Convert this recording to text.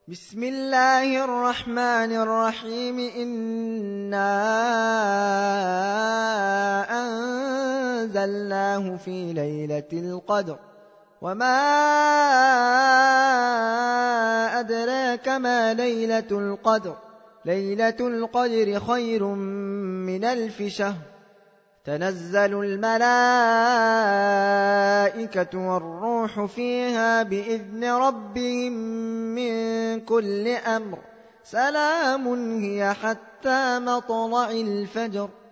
بسم الله الرحمن الرحيم. إنا أنزلناه في ليلة القدر وما أدراك ما ليلة القدر. ليلة القدر خير من 1000 شهر. تنزل الملائكة والروح فيها بإذن ربهم من كل أمر. سلام هي حتى مطلع الفجر.